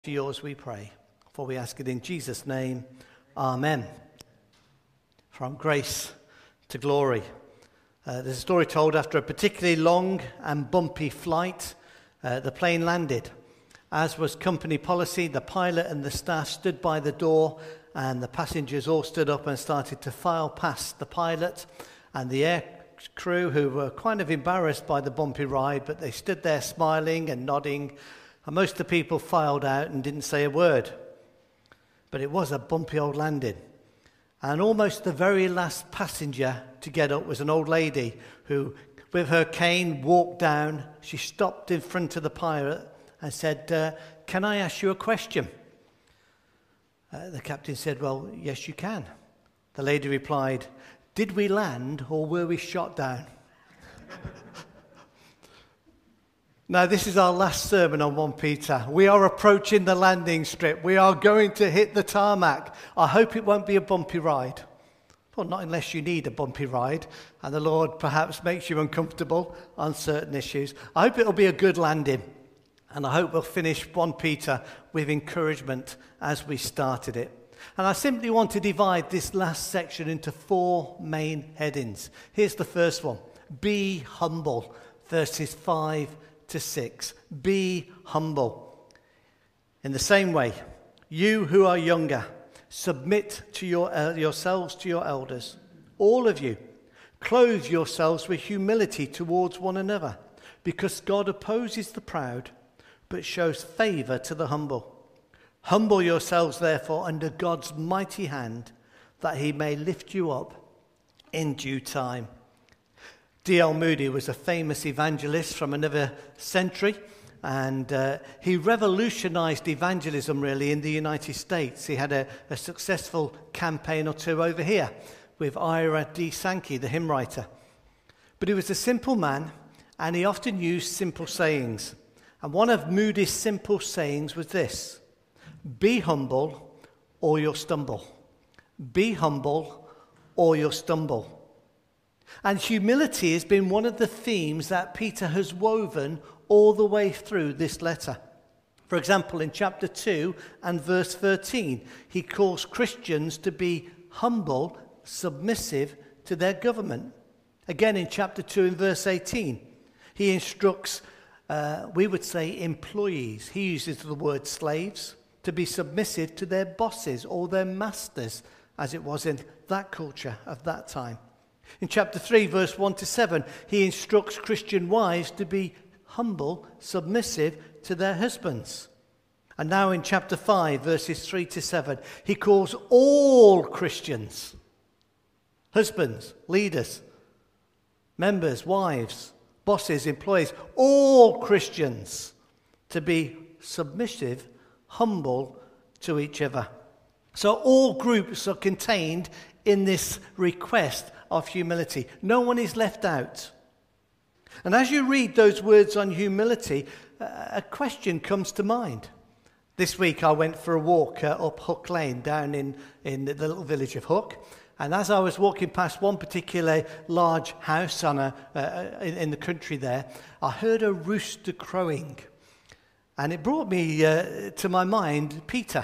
To yours we pray, for we ask it in Jesus' name. Amen. From grace to glory. There's a story told after a particularly long and bumpy flight, the plane landed. As was company policy, the pilot and the staff stood by the door, and the passengers all stood up and started to file past the pilot and the air crew, who were kind of embarrassed by the bumpy ride, but they stood there smiling and nodding. And most of the people filed out and didn't say a word. But it was a bumpy old landing. And almost the very last passenger to get up was an old lady who, with her cane, walked down. She stopped in front of the pilot and said, "Can I ask you a question?" The captain said, "Well, yes, you can." The lady replied, "Did we land or were we shot down?" Now, this is our last sermon on 1 Peter. We are approaching the landing strip. We are going to hit the tarmac. I hope it won't be a bumpy ride. Well, not unless you need a bumpy ride, and the Lord perhaps makes you uncomfortable on certain issues. I hope it'll be a good landing, and I hope we'll finish 1 Peter with encouragement as we started it. And I simply want to divide this last section into 4 main headings. Here's the first one. Be humble, verses 5 to 6. Be humble. In the same way, you who are younger, submit to yourselves to your elders. All of you, clothe yourselves with humility towards one another, because God opposes the proud, but shows favor to the humble. Humble yourselves, therefore, under God's mighty hand, that he may lift you up in due time. D.L. Moody was a famous evangelist from another century, and he revolutionized evangelism really in the United States. He had a successful campaign or two over here with Ira D. Sankey, the hymn writer. But he was a simple man, and he often used simple sayings. And one of Moody's simple sayings was this: be humble or you'll stumble. Be humble or you'll stumble. And humility has been one of the themes that Peter has woven all the way through this letter. For example, in chapter 2 and verse 13, he calls Christians to be humble, submissive to their government. Again, in chapter 2 and verse 18, he instructs, we would say, employees. He uses the word slaves, to be submissive to their bosses or their masters, as it was in that culture of that time. In chapter 3, verse 1 to 7, he instructs Christian wives to be humble, submissive to their husbands. And now in chapter 5, verses 3 to 7, he calls all Christians, husbands, leaders, members, wives, bosses, employees, all Christians to be submissive, humble to each other. So all groups are contained in this request of humility. No one is left out. And as you read those words on humility, a question comes to mind. This week I went for a walk up Hook Lane down in the little village of Hook. And as I was walking past one particular large house in the country there, I heard a rooster crowing. And it brought me to my mind Peter.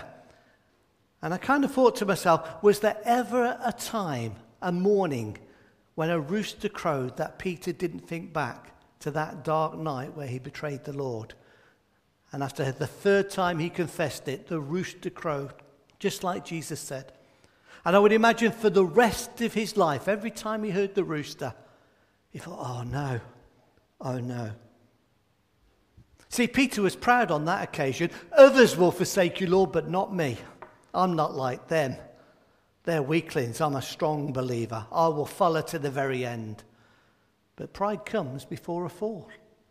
And I kind of thought to myself, was there ever a time, a morning, when a rooster crowed that Peter didn't think back to that dark night where he betrayed the Lord? And after the 3rd time he confessed it, the rooster crowed, just like Jesus said. And I would imagine for the rest of his life, every time he heard the rooster, he thought, oh no, oh no. See, Peter was proud on that occasion. Others will forsake you, Lord, but not me. I'm not like them. They're weaklings. I'm a strong believer. I will follow to the very end. But pride comes before a fall.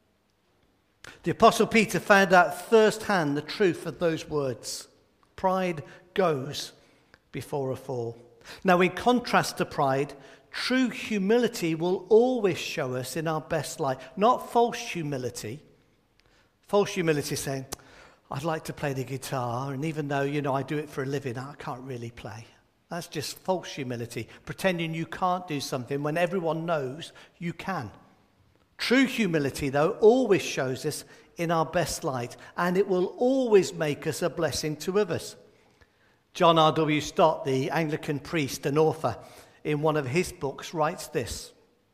The Apostle Peter found out firsthand the truth of those words. Pride goes before a fall. Now, in contrast to pride, true humility will always show us in our best light. Not false humility. False humility saying, I'd like to play the guitar, and even though, I do it for a living, I can't really play. That's just false humility, pretending you can't do something when everyone knows you can. True humility, though, always shows us in our best light, and it will always make us a blessing to others. John R.W. Stott, the Anglican priest and author, in one of his books writes this: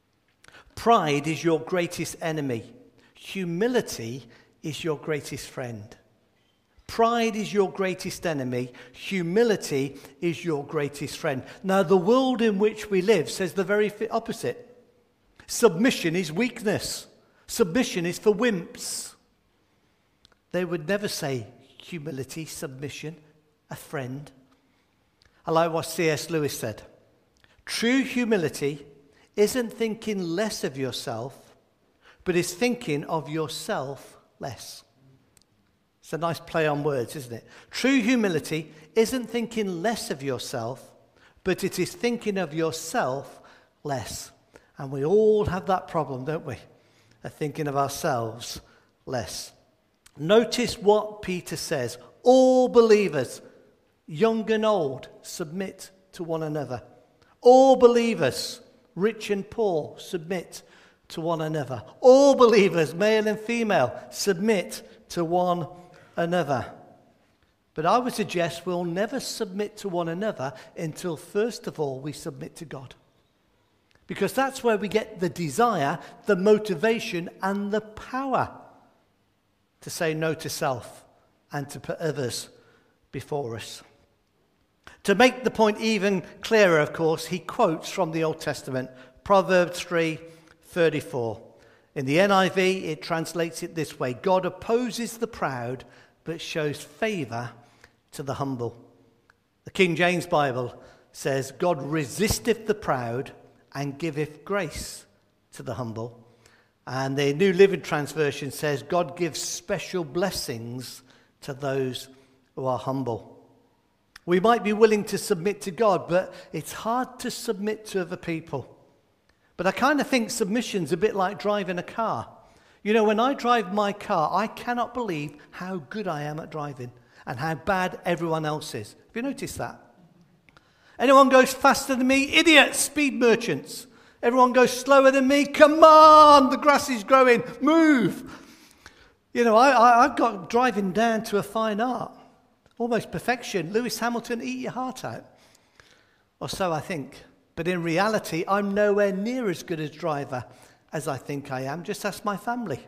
"Pride is your greatest enemy. Humility is your greatest friend." Pride is your greatest enemy. Humility is your greatest friend. Now, the world in which we live says the very opposite. Submission is weakness. Submission is for wimps. They would never say humility, submission, a friend. I like what C.S. Lewis said. True humility isn't thinking less of yourself, but is thinking of yourself less. It's a nice play on words, isn't it? True humility isn't thinking less of yourself, but it is thinking of yourself less. And we all have that problem, don't we? Of thinking of ourselves less. Notice what Peter says. All believers, young and old, submit to one another. All believers, rich and poor, submit to one another. All believers, male and female, submit to one another. But I would suggest we'll never submit to one another until first of all we submit to God. Because that's where we get the desire, the motivation, and the power to say no to self and to put others before us. To make the point even clearer, of course, he quotes from the Old Testament, Proverbs 3:34. In the NIV, it translates it this way: God opposes the proud, but shows favor to the humble. The King James Bible says, God resisteth the proud and giveth grace to the humble. And the New Living Translation says, God gives special blessings to those who are humble. We might be willing to submit to God, but it's hard to submit to other people. But I kind of think submission's a bit like driving a car. You know, when I drive my car, I cannot believe how good I am at driving and how bad everyone else is. Have you noticed that? Anyone goes faster than me? Idiots, speed merchants. Everyone goes slower than me? Come on, the grass is growing, move. You know, I've got driving down to a fine art, almost perfection. Lewis Hamilton, eat your heart out. Or so I think. But in reality, I'm nowhere near as good a driver as I think I am. Just ask my family.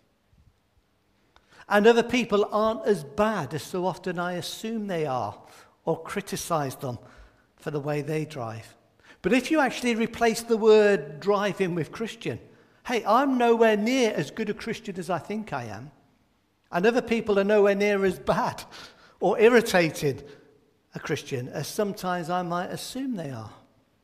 And other people aren't as bad as so often I assume they are, or criticize them for the way they drive. But if you actually replace the word driving with Christian, hey, I'm nowhere near as good a Christian as I think I am. And other people are nowhere near as bad or irritated a Christian as sometimes I might assume they are.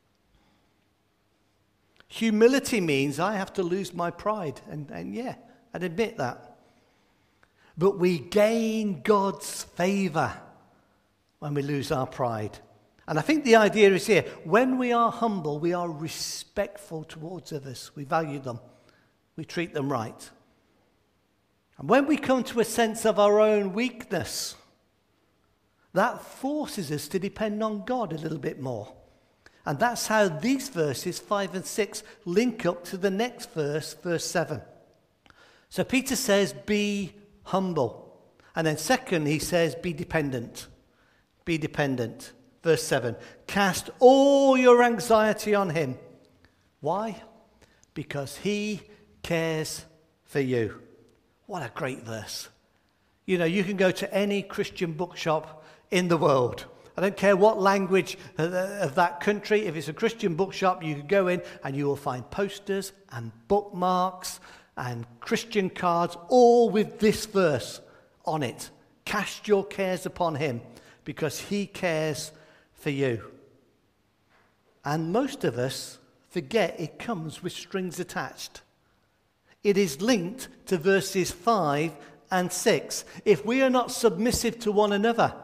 Humility means I have to lose my pride, and yeah, I'd admit that. But we gain God's favor when we lose our pride. And I think the idea is here, when we are humble, we are respectful towards others. We value them. We treat them right. And when we come to a sense of our own weakness, that forces us to depend on God a little bit more. And that's how these verses 5 and 6 link up to the next verse, verse 7. So Peter says, be humble. And then second, he says, be dependent. Be dependent. Verse 7, cast all your anxiety on him. Why? Because he cares for you. What a great verse. You know, you can go to any Christian bookshop in the world. I don't care what language of that country. If it's a Christian bookshop, you can go in and you will find posters and bookmarks and Christian cards, all with this verse on it. Cast your cares upon him because he cares for you. And most of us forget it comes with strings attached. It is linked to verses 5 and 6. If we are not submissive to one another,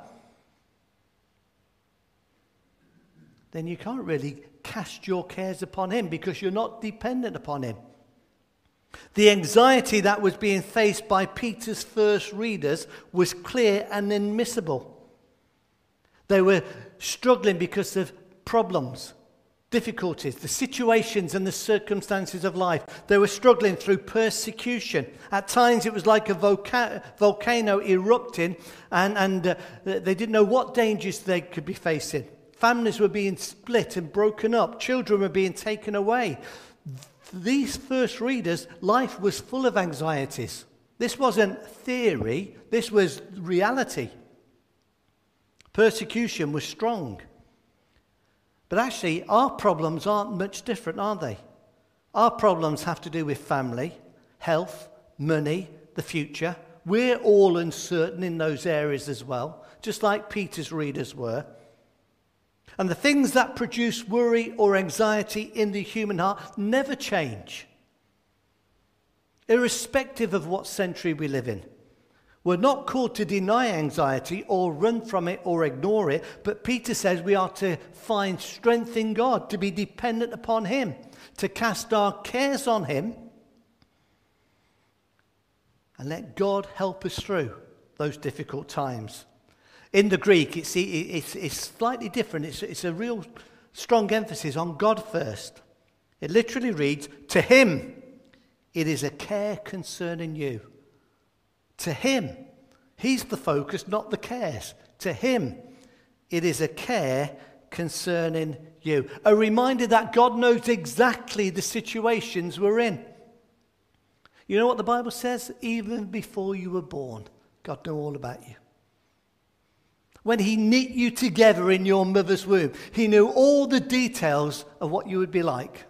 then you can't really cast your cares upon him because you're not dependent upon him. The anxiety that was being faced by Peter's first readers was clear and admissible. They were struggling because of problems, difficulties, the situations and the circumstances of life. They were struggling through persecution. At times it was like a volcano erupting, and they didn't know what dangers they could be facing. Families were being split and broken up. Children were being taken away. These first readers, life was full of anxieties. This wasn't theory, this was reality. Persecution was strong. But actually, our problems aren't much different, are they? Our problems have to do with family, health, money, the future. We're all uncertain in those areas as well, just like Peter's readers were. And the things that produce worry or anxiety in the human heart never change, irrespective of what century we live in. We're not called to deny anxiety or run from it or ignore it, but Peter says we are to find strength in God, to be dependent upon Him, to cast our cares on Him, and let God help us through those difficult times. In the Greek, it's slightly different. It's a real strong emphasis on God first. It literally reads, to Him it is a care concerning you. To Him. He's the focus, not the cares. To Him it is a care concerning you. A reminder that God knows exactly the situations we're in. You know what the Bible says? Even before you were born, God knew all about you. When He knit you together in your mother's womb, He knew all the details of what you would be like.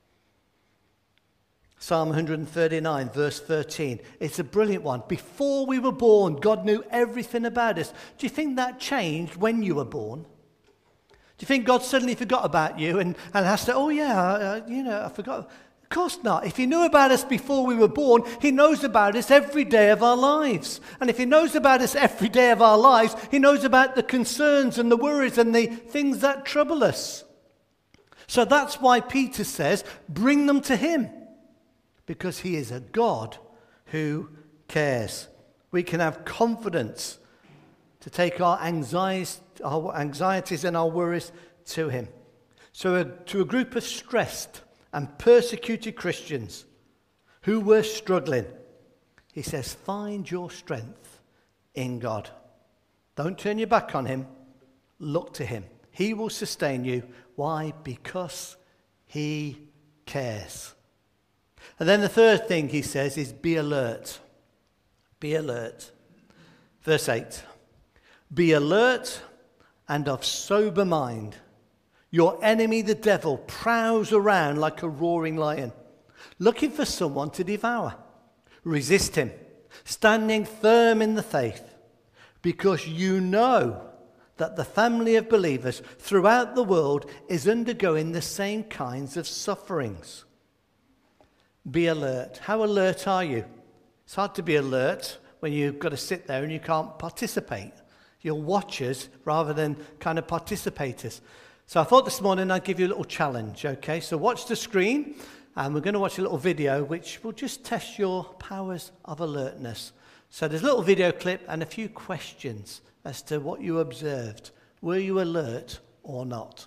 Psalm 139, verse 13. It's a brilliant one. Before we were born, God knew everything about us. Do you think that changed when you were born? Do you think God suddenly forgot about you and has to, I forgot? Of course not. If He knew about us before we were born, He knows about us every day of our lives. And if He knows about us every day of our lives, He knows about the concerns and the worries and the things that trouble us. So that's why Peter says, bring them to Him. Because He is a God who cares. We can have confidence to take our anxieties and our worries to Him. So to a group of stressed and persecuted Christians who were struggling, He says, find your strength in God. Don't turn your back on Him. Look to Him. He will sustain you. Why? Because He cares. And then the third thing he says is be alert. Be alert. Verse 8. Be alert and of sober mind. Your enemy, the devil, prowls around like a roaring lion, looking for someone to devour. Resist him, standing firm in the faith, because you know that the family of believers throughout the world is undergoing the same kinds of sufferings. Be alert. How alert are you? It's hard to be alert when you've got to sit there and you can't participate. You're watchers rather than kind of participators. So I thought this morning I'd give you a little challenge, okay? So watch the screen, and we're going to watch a little video which will just test your powers of alertness. So there's a little video clip and a few questions as to what you observed. Were you alert or not?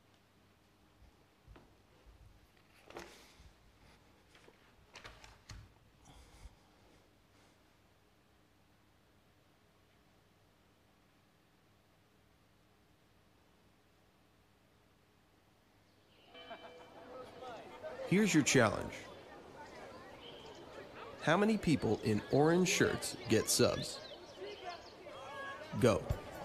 Here's your challenge. How many people in orange shirts get subs? Go.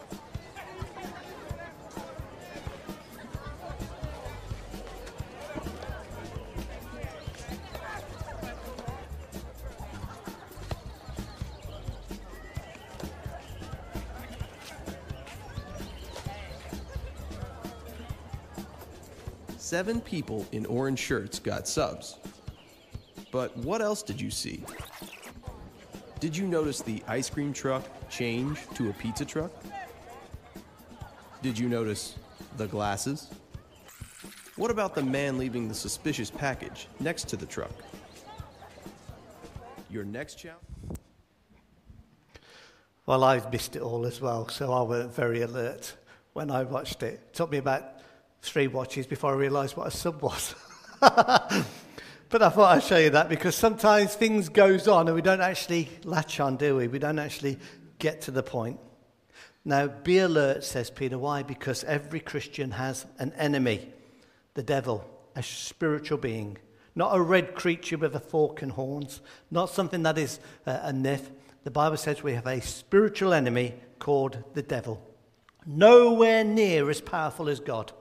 Seven people in orange shirts got subs. But what else did you see? Did you notice the ice cream truck change to a pizza truck? Did you notice the glasses? What about the man leaving the suspicious package next to the truck? Your next challenge? Well, I've missed it all as well, so I weren't very alert when I watched it. It took me about 3 watches before I realised what a sub was. But I thought I'd show you that because sometimes things goes on and we don't actually latch on, do we? We don't actually get to the point. Now, be alert, says Peter. Why? Because every Christian has an enemy, the devil, a spiritual being. Not a red creature with a fork and horns. Not something that is a myth. The Bible says we have a spiritual enemy called the devil. Nowhere near as powerful as God.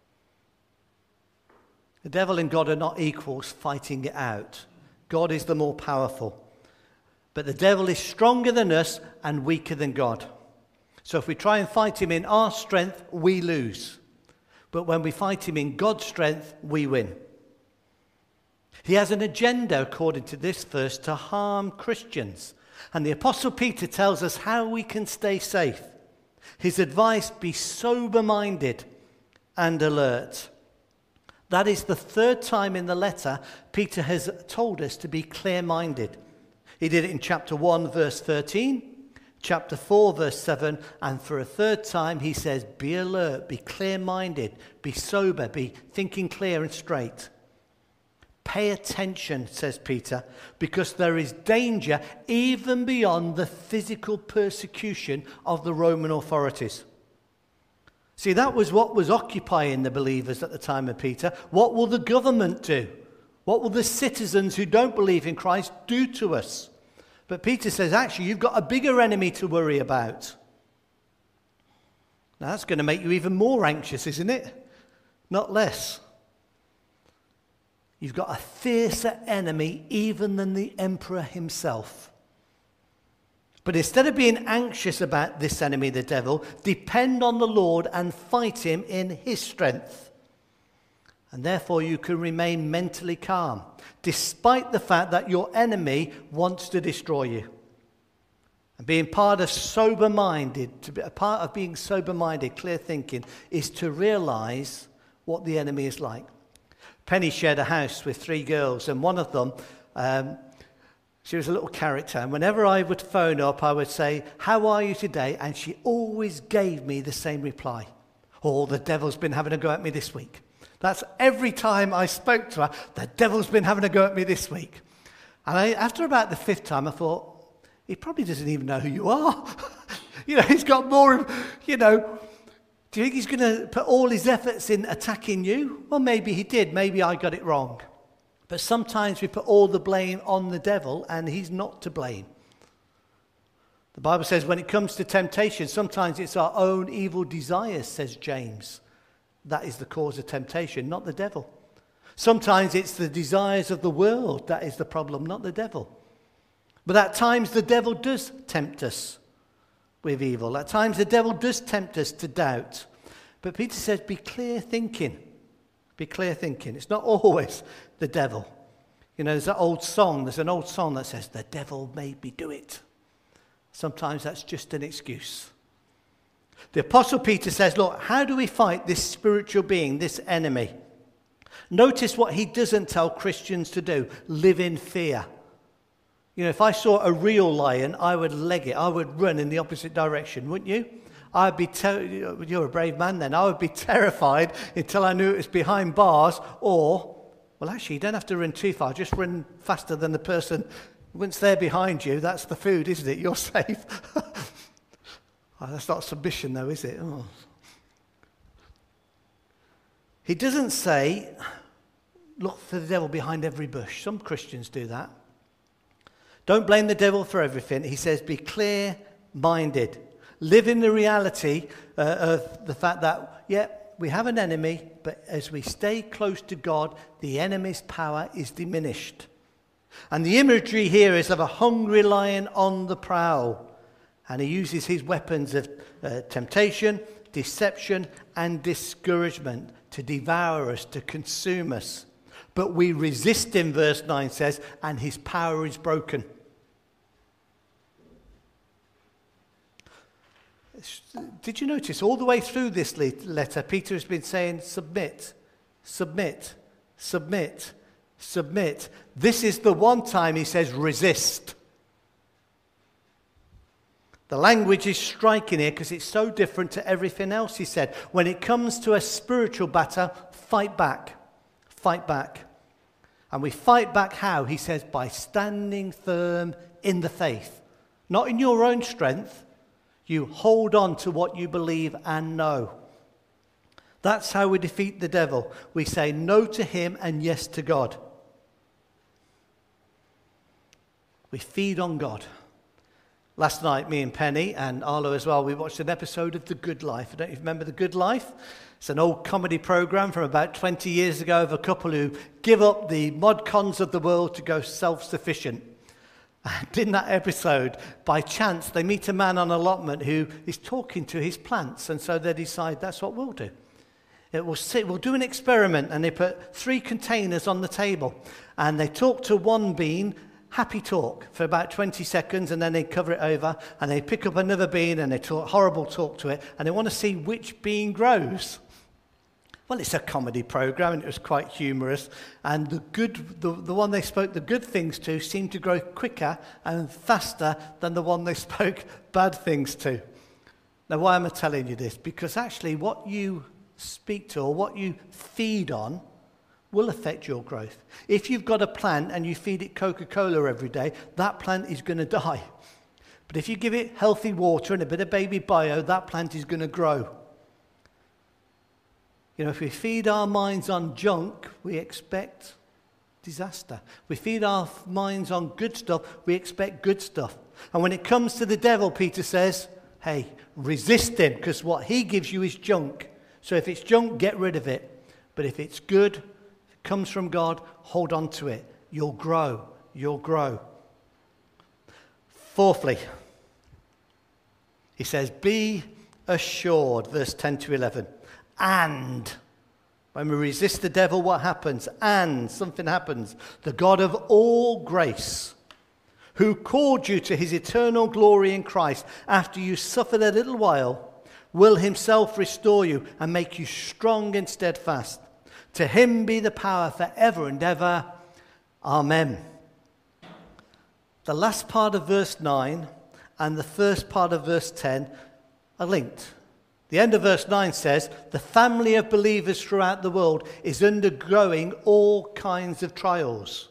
The devil and God are not equals fighting it out. God is the more powerful. But the devil is stronger than us and weaker than God. So if we try and fight him in our strength, we lose. But when we fight him in God's strength, we win. He has an agenda, according to this verse, to harm Christians. And the Apostle Peter tells us how we can stay safe. His advice, be sober-minded and alert. That is the 3rd time in the letter Peter has told us to be clear-minded. He did it in chapter 1, verse 13, chapter 4, verse 7, and for a 3rd time he says, be alert, be clear-minded, be sober, be thinking clear and straight. Pay attention, says Peter, because there is danger even beyond the physical persecution of the Roman authorities. See, that was what was occupying the believers at the time of Peter. What will the government do? What will the citizens who don't believe in Christ do to us? But Peter says, actually, you've got a bigger enemy to worry about. Now, that's going to make you even more anxious, isn't it? Not less. You've got a fiercer enemy even than the emperor himself. But instead of being anxious about this enemy, the devil, depend on the Lord and fight him in his strength. And therefore you can remain mentally calm, despite the fact that your enemy wants to destroy you. And being part of sober-minded, to be a part of being sober-minded, clear thinking, is to realize what the enemy is like. Penny shared a house with 3 girls, and one of them, she was a little character, and whenever I would phone up, I would say, how are you today? And she always gave me the same reply. Oh, the devil's been having a go at me this week. That's every time I spoke to her, the devil's been having a go at me this week. And after about the 5th time, I thought, he probably doesn't even know who you are. He's got more, do you think he's going to put all his efforts in attacking you? Well, maybe he did. Maybe I got it wrong. But sometimes we put all the blame on the devil, and he's not to blame. The Bible says when it comes to temptation, sometimes it's our own evil desires, says James. That is the cause of temptation, not the devil. Sometimes it's the desires of the world that is the problem, not the devil. But at times the devil does tempt us with evil. At times the devil does tempt us to doubt. But Peter says, be clear thinking. Be clear thinking. It's not always the devil. There's an old song that says, the devil made me do it. Sometimes that's just an excuse. The Apostle Peter says, look, how do we fight this spiritual being, this enemy? Notice what he doesn't tell Christians to do. Live in fear. If I saw a real lion, I would leg it. I would run in the opposite direction, wouldn't you? I'd be you're a brave man then. I would be terrified until I knew it was behind bars, or, well, actually, you don't have to run too far. Just run faster than the person. Once they're behind you, that's the food, isn't it? You're safe. Oh, that's not submission, though, is it? Oh. He doesn't say, look for the devil behind every bush. Some Christians do that. Don't blame the devil for everything. He says, be clear-minded. Live in the reality of the fact that, we have an enemy, but as we stay close to God, the enemy's power is diminished. And the imagery here is of a hungry lion on the prowl. And he uses his weapons of temptation, deception, and discouragement to devour us, to consume us. But we resist him, verse 9 says, and his power is broken. Did you notice all the way through this letter, Peter has been saying, submit, submit, submit, submit. This is the one time he says resist. The language is striking here because it's so different to everything else he said. When it comes to a spiritual battle, fight back. Fight back. And we fight back how? He says, by standing firm in the faith. Not in your own strength. You hold on to what you believe and know. That's how we defeat the devil. We say no to him and yes to God. We feed on God. Last night, me and Penny and Arlo as well, we watched an episode of The Good Life. I don't know if you remember The Good Life. It's an old comedy program from about 20 years ago of a couple who give up the mod cons of the world to go self-sufficient. And in that episode, by chance, they meet a man on allotment who is talking to his plants. And so they decide that's what we'll do. We'll do an experiment. And they put 3 containers on the table. And they talk to one bean, happy talk, for about 20 seconds. And then they cover it over. And they pick up another bean and they talk horrible talk to it. And they want to see which bean grows. Well, it's a comedy program, and it was quite humorous. And the one they spoke the good things to seemed to grow quicker and faster than the one they spoke bad things to. Now, why am I telling you this? Because actually what you speak to or what you feed on will affect your growth. If you've got a plant and you feed it Coca-Cola every day, that plant is going to die. But if you give it healthy water and a bit of baby bio, that plant is going to grow. You know, if we feed our minds on junk, we expect disaster. We feed our minds on good stuff, we expect good stuff. And when it comes to the devil, Peter says, hey, resist him, because what he gives you is junk. So if it's junk, get rid of it. But if it's good, if it comes from God, hold on to it. You'll grow. You'll grow. Fourthly, he says, be assured, verse 10 to 11. And when we resist the devil, what happens? And something happens. The God of all grace, who called you to his eternal glory in Christ, after you suffered a little while, will himself restore you and make you strong and steadfast. To him be the power forever and ever. Amen. The last part of verse 9 and the first part of verse 10 are linked. The end of verse 9 says, the family of believers throughout the world is undergoing all kinds of trials.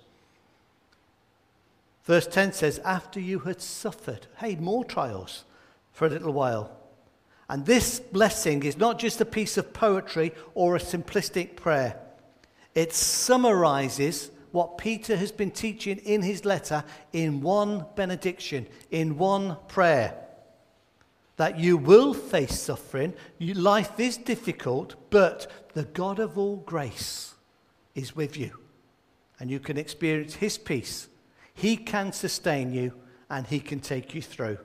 Verse 10 says, after you had suffered, hey, more trials for a little while. And this blessing is not just a piece of poetry or a simplistic prayer. It summarizes what Peter has been teaching in his letter in one benediction, in one prayer. That you will face suffering, life is difficult, but the God of all grace is with you. And you can experience his peace. He can sustain you, and he can take you through.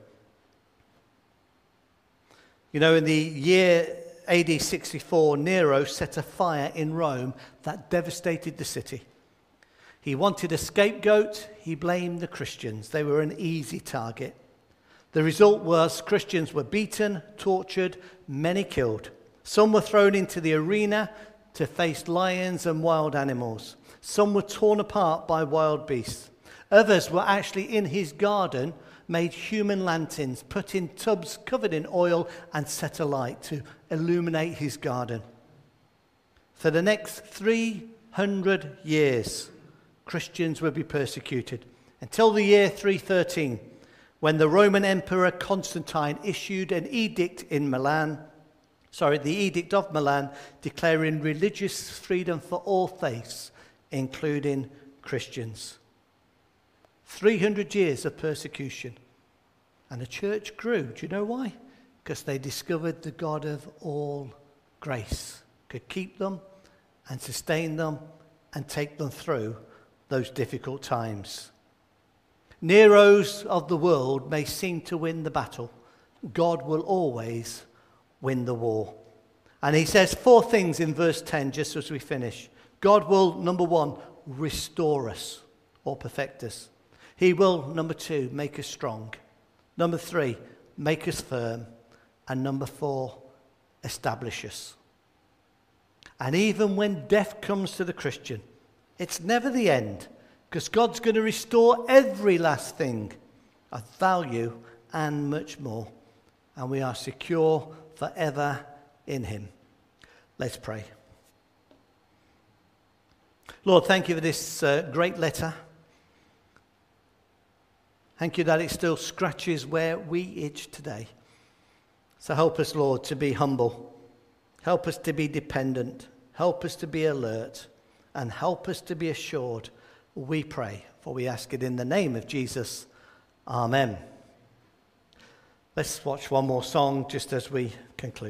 You know, in the year AD 64, Nero set a fire in Rome that devastated the city. He wanted a scapegoat. He blamed the Christians. They were an easy target. The result was Christians were beaten, tortured, many killed. Some were thrown into the arena to face lions and wild animals. Some were torn apart by wild beasts. Others were actually in his garden, made human lanterns, put in tubs covered in oil and set alight to illuminate his garden. For the next 300 years, Christians would be persecuted until the year 313. When the Roman Emperor Constantine issued an edict in the Edict of Milan, declaring religious freedom for all faiths, including Christians. 300 years of persecution. And the church grew. Do you know why? Because they discovered the God of all grace could keep them and sustain them and take them through those difficult times. Neros of the world may seem to win the battle. God will always win the war. And he says 4 things in verse 10, just as we finish. God will, number 1, restore us or perfect us. He will, number 2, make us strong. Number 3, make us firm. And number 4, establish us. And even when death comes to the Christian, it's never the end, because God's going to restore every last thing of value and much more. And we are secure forever in him. Let's pray. Lord, thank you for this great letter. Thank you that it still scratches where we itch today. So help us, Lord, to be humble. Help us to be dependent. Help us to be alert. And help us to be assured. We pray, for we ask it in the name of Jesus. Amen. Let's watch one more song just as we conclude.